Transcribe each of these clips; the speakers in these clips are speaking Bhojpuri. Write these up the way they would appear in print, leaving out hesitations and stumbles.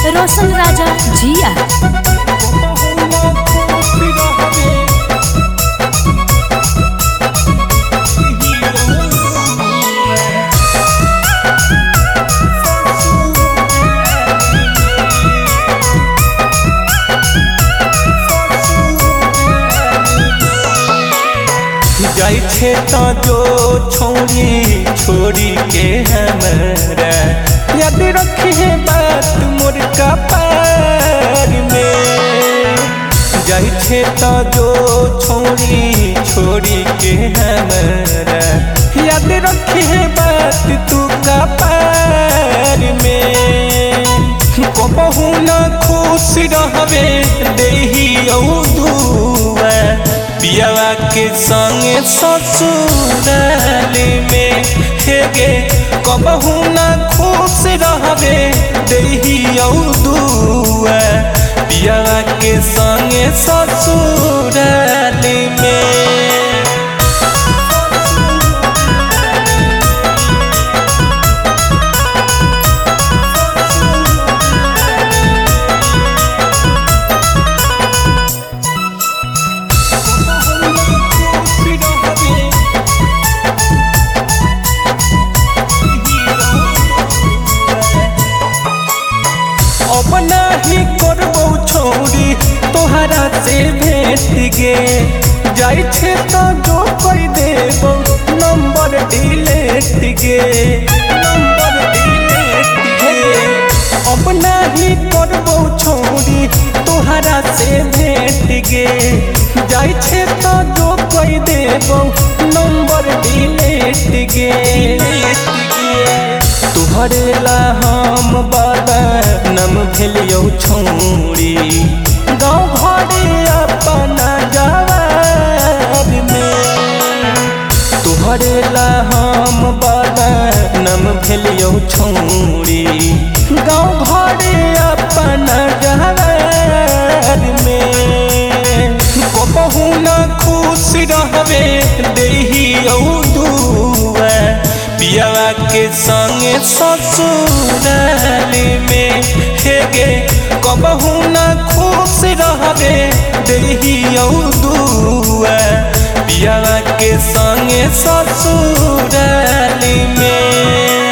रोशन राजा जिया। जाई छे तो जो छोड़ी छोड़ी के हमरा याद रखे बात मोर कपार में। जाई छे तो जो छोड़ी छोड़ी के हमरा याद रखे बात तू कपार में। कबहू न खुश रहबे देही दुआ पियावा के संगे ससुराल में। हेगे कबहू न खुश रहबे देही दुआ पियावा के संगे ससुराल में। अब नहीं करबो छोड़ी तोहरा से भेट गे। जाई छे तो जो कर देबो नंबर डिलीट गे, नंबर डिलीट गे। अब नहीं करबो छोड़ी तोहरा से भेट गे। जाई छे तो जो कर देबो नंबर डिलीट गे। तुहरे ला हम बदनाम भेलियौ छोड़ी गाँव घरे अपना जवाब में। तुहरे ला हम बदनाम भेलियौ छोड़ी गाँव घरे अपना जवाब में। कबहू न खुश रहबे देही दुआ पियावा के संगे ससुराल में। हेगे कबहू न खुश रहबे देही दुआ पियावा के संगे ससुराल में।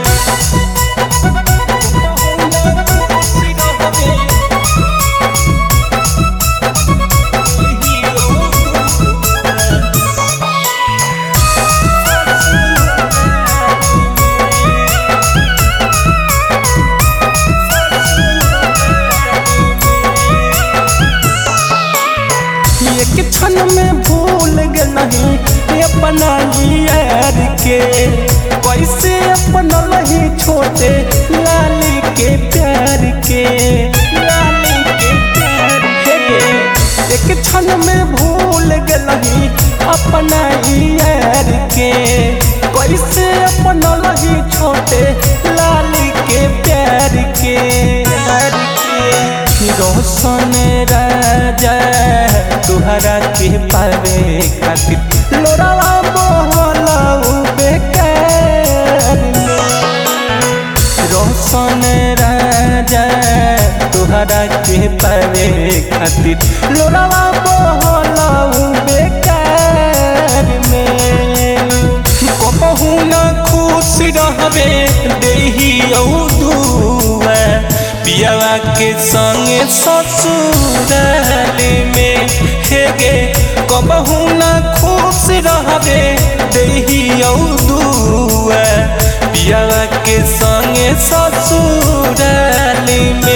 एक क्षण में भूल गई अपना यार के। कैसे अपना नहीं छोटे लाली के प्यार के, लाली के प्यार के। एक क्षण में भूल गई अपना यार के। कैसे अपना नहीं छोटे लाली के प्यार के, प्यार के। रोशन राजा तुहरा के पावे खातिर लोरावा बोलाऊ बेकार में। रोशन राजा तुहरा के पावे खातिर लोरावा बोलाऊ बेकार में। कबहू न खुश रहबे देही दुआ पियावा के संगे ससुराल में। हेगे कबहू न खुश रहबे देही दुआ पियावा के संगे ससुराल में।